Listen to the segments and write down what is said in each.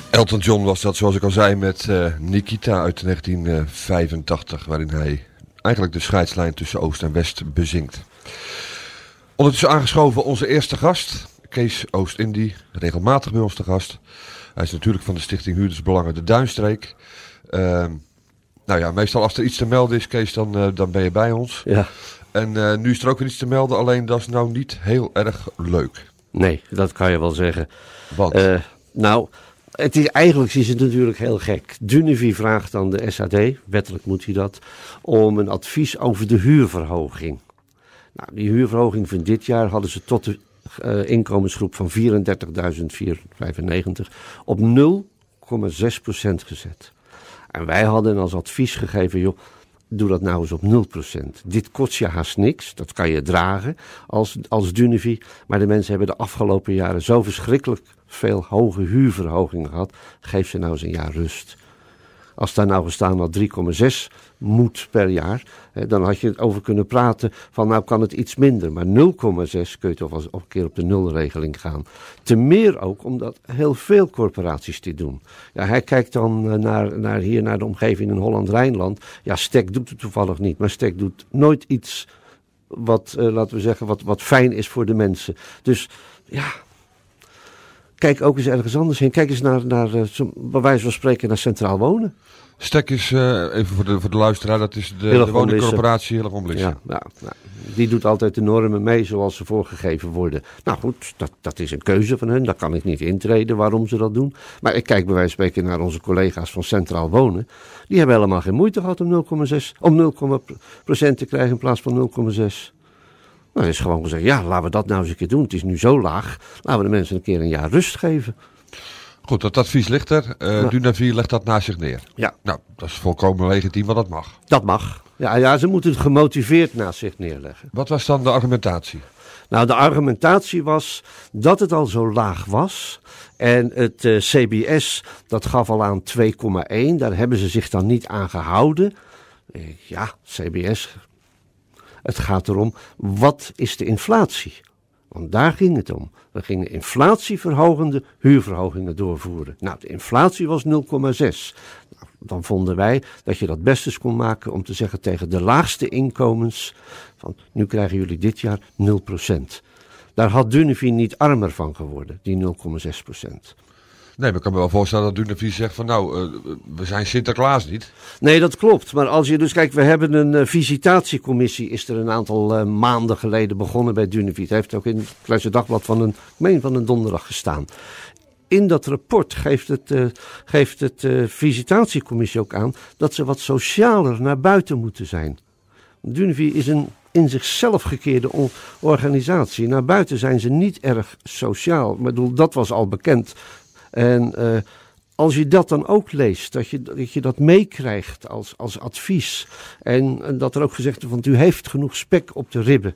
Elton John was dat, zoals ik al zei, met Nikita uit 1985, waarin hij eigenlijk de scheidslijn tussen Oost en West bezingt. Ondertussen aangeschoven onze eerste gast, Kees Oost-Indie, regelmatig bij ons te gast. Hij is natuurlijk van de Stichting Huurdersbelangen de Duinstreek. Nou ja, meestal als er iets te melden is, Kees, dan ben je bij ons. Ja. En nu is er ook weer iets te melden, alleen dat is nou niet heel erg leuk. Nee, dat kan je wel zeggen. Want? Eigenlijk is het natuurlijk heel gek. Dunevi vraagt aan de SHD, wettelijk moet hij dat, om een advies over de huurverhoging. Nou, die huurverhoging van dit jaar hadden ze tot de inkomensgroep van 34.495 op 0,6% gezet. En wij hadden als advies gegeven, joh, doe dat nou eens op 0%. Dit kost je haast niks, dat kan je dragen als Dunevi. Maar de mensen hebben de afgelopen jaren zo verschrikkelijk veel hoge huurverhogingen gehad. Geef ze nou eens een jaar rust. Als daar nou gestaan had 3,6 moet per jaar, dan had je het over kunnen praten van nou kan het iets minder. Maar 0,6 kun je toch wel eens een keer op de nulregeling gaan. Te meer ook omdat heel veel corporaties dit doen. Ja, hij kijkt dan naar de omgeving in Holland-Rijnland. Ja, Stek doet het toevallig niet, maar Stek doet nooit iets wat, laten we zeggen, wat fijn is voor de mensen. Dus ja, kijk ook eens ergens anders heen. Kijk eens naar bij wijze van spreken, naar Centraal Wonen. Stek is, even voor de luisteraar, dat is de woningcorporatie Hillegom Lisse. Ja, die doet altijd de normen mee zoals ze voorgegeven worden. Nou goed, dat is een keuze van hun. Daar kan ik niet intreden waarom ze dat doen. Maar ik kijk bij wijze van spreken naar onze collega's van Centraal Wonen. Die hebben helemaal geen moeite gehad om 0,% te krijgen in plaats van 0,6%. Nou, is gewoon gezegd, ja, laten we dat nou eens een keer doen. Het is nu zo laag, laten we de mensen een keer een jaar rust geven. Goed, dat advies ligt er. Dunevi legt dat naast zich neer. Ja. Nou, dat is volkomen legitiem, want dat mag. Dat mag. Ja, ze moeten het gemotiveerd naast zich neerleggen. Wat was dan de argumentatie? Nou, de argumentatie was dat het al zo laag was. En het CBS, dat gaf al aan 2,1. Daar hebben ze zich dan niet aan gehouden. Ja, CBS. Het gaat erom, wat is de inflatie? Want daar ging het om. We gingen inflatieverhogende huurverhogingen doorvoeren. Nou, de inflatie was 0,6. Nou, dan vonden wij dat je dat best eens kon maken om te zeggen tegen de laagste inkomens, van nu krijgen jullie dit jaar 0%. Daar had Dunevi niet armer van geworden, die 0,6%. Nee, maar ik kan me wel voorstellen dat Dunevi zegt van nou, we zijn Sinterklaas niet. Nee, dat klopt. Maar als je dus kijkt, we hebben een visitatiecommissie, is er een aantal maanden geleden begonnen bij Dunevi. Het heeft ook in het Kleine Dagblad van een donderdag gestaan. In dat rapport geeft het visitatiecommissie ook aan dat ze wat socialer naar buiten moeten zijn. Dunevi is een in zichzelf gekeerde organisatie. Naar buiten zijn ze niet erg sociaal. Ik bedoel, dat was al bekend. En als je dat dan ook leest, dat je dat meekrijgt als advies. En dat er ook gezegd wordt, want u heeft genoeg spek op de ribben.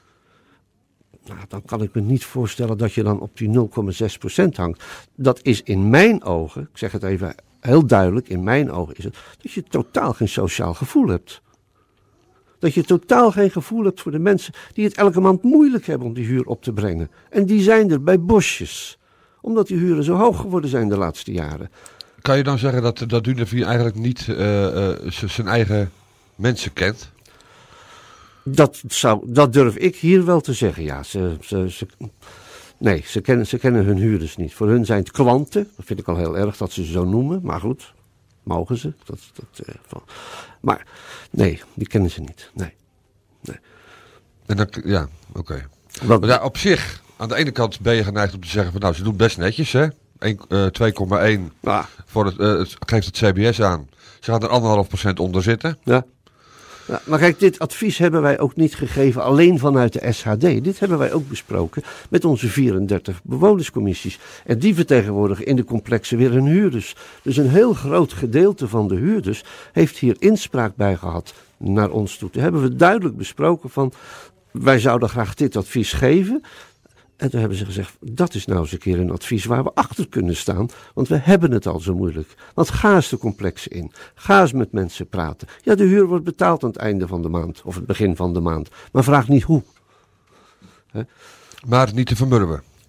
Nou, dan kan ik me niet voorstellen dat je dan op die 0,6% hangt. Dat is in mijn ogen, ik zeg het even heel duidelijk, in mijn ogen is het dat je totaal geen sociaal gevoel hebt. Dat je totaal geen gevoel hebt voor de mensen die het elke maand moeilijk hebben om die huur op te brengen. En die zijn er bij bosjes. Omdat die huren zo hoog geworden zijn de laatste jaren. Kan je dan zeggen dat Dunevi eigenlijk niet zijn eigen mensen kent? Dat durf ik hier wel te zeggen, ja. Ze kennen hun huurders niet. Voor hun zijn het klanten. Dat vind ik al heel erg dat ze zo noemen. Maar goed, mogen ze. Maar nee, die kennen ze niet. Nee. En dan, ja, oké. Maar ja, op zich, aan de ene kant ben je geneigd om te zeggen van nou, ze doen best netjes, hè. 2,1 voor het geeft het CBS aan. Ze gaan er 1,5% onder zitten. Ja. Ja, maar kijk, dit advies hebben wij ook niet gegeven alleen vanuit de SHD. Dit hebben wij ook besproken met onze 34 bewonerscommissies. En die vertegenwoordigen in de complexen weer hun huurders. Dus een heel groot gedeelte van de huurders heeft hier inspraak bij gehad naar ons toe. Toen hebben we duidelijk besproken van, wij zouden graag dit advies geven. En toen hebben ze gezegd, dat is nou eens een keer een advies waar we achter kunnen staan. Want we hebben het al zo moeilijk. Want ga eens de complexen in. Ga eens met mensen praten. Ja, de huur wordt betaald aan het einde van de maand. Of het begin van de maand. Maar vraag niet hoe. Maar niet te vermurwen.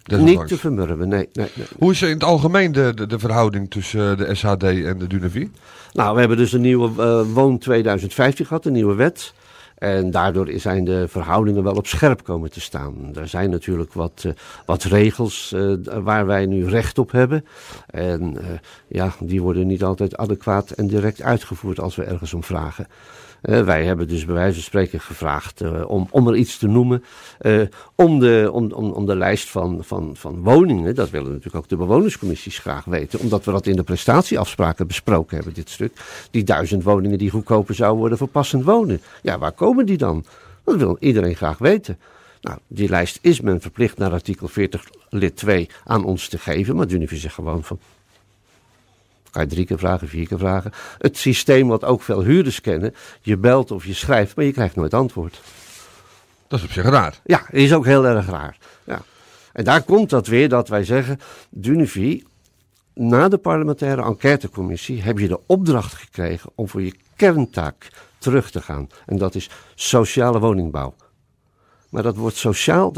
desondanks. Niet te vermurwen, nee. Hoe is in het algemeen de verhouding tussen de SHD en de Dunavie? Nou, we hebben dus een nieuwe Woon 2015 gehad, een nieuwe wet. En daardoor zijn de verhoudingen wel op scherp komen te staan. Er zijn natuurlijk wat regels waar wij nu recht op hebben. En die worden niet altijd adequaat en direct uitgevoerd als we ergens om vragen. Wij hebben dus bij wijze van spreken gevraagd om er iets te noemen. Om de lijst van woningen, dat willen natuurlijk ook de bewonerscommissies graag weten. Omdat we dat in de prestatieafspraken besproken hebben, dit stuk. Die 1000 woningen die goedkoper zouden worden voor passend wonen. Ja, waar komen die dan? Dat wil iedereen graag weten. Nou, die lijst is men verplicht naar artikel 40 lid 2 aan ons te geven. Maar Dunavie zegt gewoon van... Kan je 3 keer vragen, 4 keer vragen. Het systeem wat ook veel huurders kennen. Je belt of je schrijft, maar je krijgt nooit antwoord. Dat is op zich raar. Ja, is ook heel erg raar. Ja. En daar komt dat weer dat wij zeggen... Dunavie, na de parlementaire enquêtecommissie... heb je de opdracht gekregen om voor je kerntaak terug te gaan. En dat is sociale woningbouw. Maar dat woord sociaal,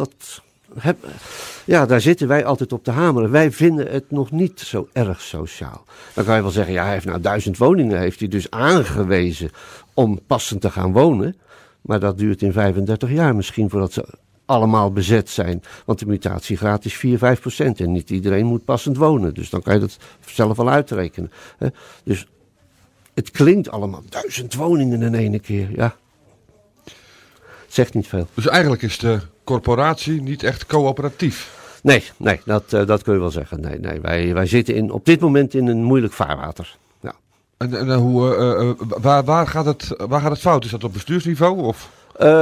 daar zitten wij altijd op te hameren. Wij vinden het nog niet zo erg sociaal. Dan kan je wel zeggen, hij heeft nou 1000 woningen, heeft hij dus aangewezen om passend te gaan wonen. Maar dat duurt in 35 jaar misschien voordat ze allemaal bezet zijn. Want de mutatiegraad is 4-5% en niet iedereen moet passend wonen. Dus dan kan je dat zelf al uitrekenen. Dus het klinkt allemaal 1000 woningen in één keer, ja. Het zegt niet veel. Dus eigenlijk is de corporatie niet echt coöperatief? Nee, dat kun je wel zeggen. Nee, wij zitten op dit moment in een moeilijk vaarwater. Ja. En waar gaat het fout? Is dat op bestuursniveau? Of?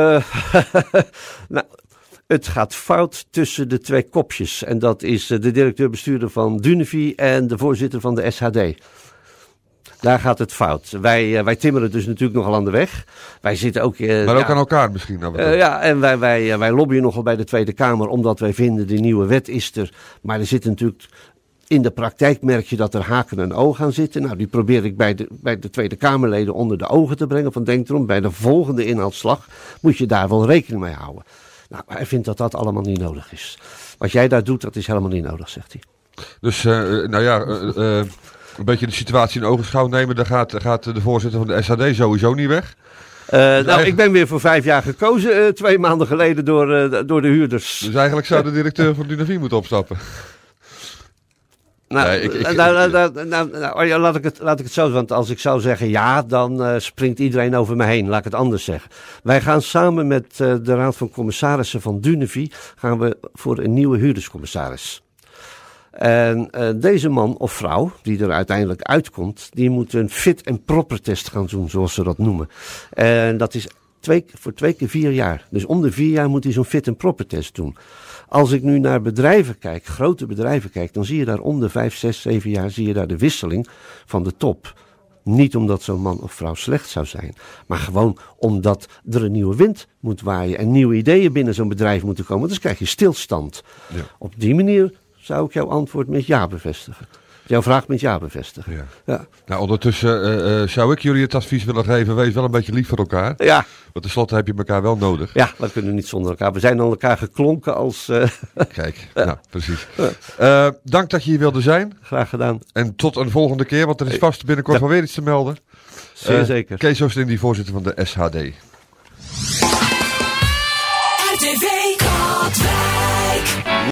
Nou, het gaat fout tussen de 2 kopjes. En dat is de directeur-bestuurder van Dunavie en de voorzitter van de SHD. Daar gaat het fout. Wij timmeren dus natuurlijk nogal aan de weg. Wij zitten ook... maar ook aan elkaar misschien. En wij lobbyen nogal bij de Tweede Kamer, omdat wij vinden de nieuwe wet is er. Maar er zit natuurlijk... In de praktijk merk je dat er haken en ogen aan zitten. Nou, die probeer ik bij de Tweede Kamerleden onder de ogen te brengen. Van denk erom, bij de volgende inhaalslag moet je daar wel rekening mee houden. Nou, hij vindt dat allemaal niet nodig is. Wat jij daar doet, dat is helemaal niet nodig, zegt hij. Dus, een beetje de situatie in ogenschouw nemen. Dan gaat de voorzitter van de SHD sowieso niet weg. Ik ben weer voor 5 jaar gekozen, 2 maanden geleden door de huurders. Dus eigenlijk zou de directeur van Dunavie moeten opstappen. Laat ik het zo doen. Want als ik zou zeggen ja, dan springt iedereen over me heen. Laat ik het anders zeggen. Wij gaan samen met de Raad van Commissarissen van Dunavie gaan we voor een nieuwe huurderscommissaris. En deze man of vrouw, die er uiteindelijk uitkomt, die moet een fit en proper test gaan doen, zoals ze dat noemen. En dat is voor 2 keer 4 jaar. Dus om de 4 jaar moet hij zo'n fit en proper test doen. Als ik nu naar bedrijven kijk, grote bedrijven kijk, dan zie je daar om de 5, 6, 7 jaar zie je daar de wisseling van de top. Niet omdat zo'n man of vrouw slecht zou zijn, maar gewoon omdat er een nieuwe wind moet waaien en nieuwe ideeën binnen zo'n bedrijf moeten komen. Dus krijg je stilstand. Ja. Op die manier zou ik jouw antwoord met ja bevestigen. Jouw vraag met ja bevestigen. Ja. Ja. Nou, ondertussen zou ik jullie het advies willen geven, wees wel een beetje lief voor elkaar. Ja. Want tenslotte heb je elkaar wel nodig. Ja, we kunnen niet zonder elkaar. We zijn aan elkaar geklonken als... Kijk, nou, precies. Dank dat je hier wilde zijn. Graag gedaan. En tot een volgende keer, want er is vast binnenkort wel weer iets te melden. Zeer zeker. Kees Oosting, die voorzitter van de SHD.